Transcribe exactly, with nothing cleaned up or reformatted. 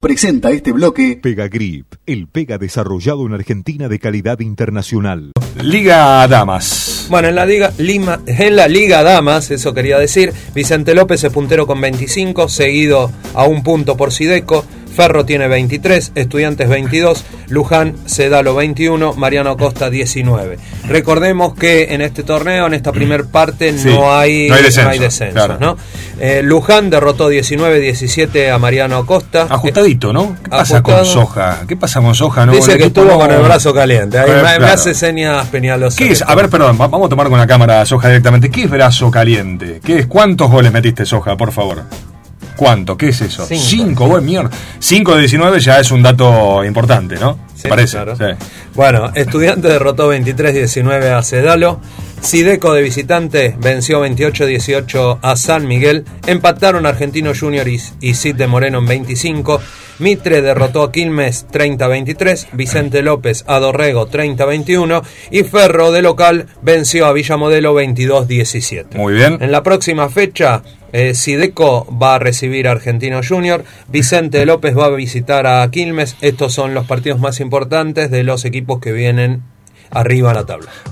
Presenta este bloque Pegagrip, el pega desarrollado en Argentina de calidad internacional. Liga Damas. Bueno, en la Liga Lima, en la Liga Damas, eso quería decir, Vicente López es puntero con veinticinco, seguido a un punto por Sideco. Ferro tiene veintitrés, Estudiantes veintidós, Luján, Sedalo veintiuno, Mariano Costa diecinueve. Recordemos que en este torneo, en esta primer parte, sí, no hay, no hay descenso, no hay descenso, claro. ¿no? Eh, Luján derrotó diecinueve diecisiete a Mariano Costa. Ajustadito, ¿no? ¿Qué pasa Ajustado. con Soja? ¿Qué pasa con Soja? ¿No? Dice El que equipo estuvo no... con el brazo caliente. Ahí Eh, me, claro. me hace señas Peñalosa. ¿Qué es? A ver, perdón, vamos a tomar con la cámara a Soja directamente. ¿Qué es brazo caliente? ¿Qué es? ¿Cuántos goles metiste, Soja, por favor? ¿Cuánto? ¿Qué es eso? Cinco. Cinco, buen mierda. Cinco de diecinueve ya es un dato importante, ¿no? Sí, parece. claro. Sí. Bueno, Estudiante derrotó veintitrés diecinueve a Sedalo. Sideco de visitante venció veintiocho dieciocho a San Miguel. Empataron Argentino Junior y, y Cid de Moreno en veinticinco. Mitre derrotó a Quilmes treinta veintitrés. Vicente López a Dorrego treinta veintiuno. Y Ferro de local venció a Villa Modelo veintidós diecisiete. Muy bien. En la próxima fecha, eh, Sideco va a recibir a Argentino Junior. Vicente López va a visitar a Quilmes. Estos son los partidos más importantes de los equipos que vienen arriba en la tabla.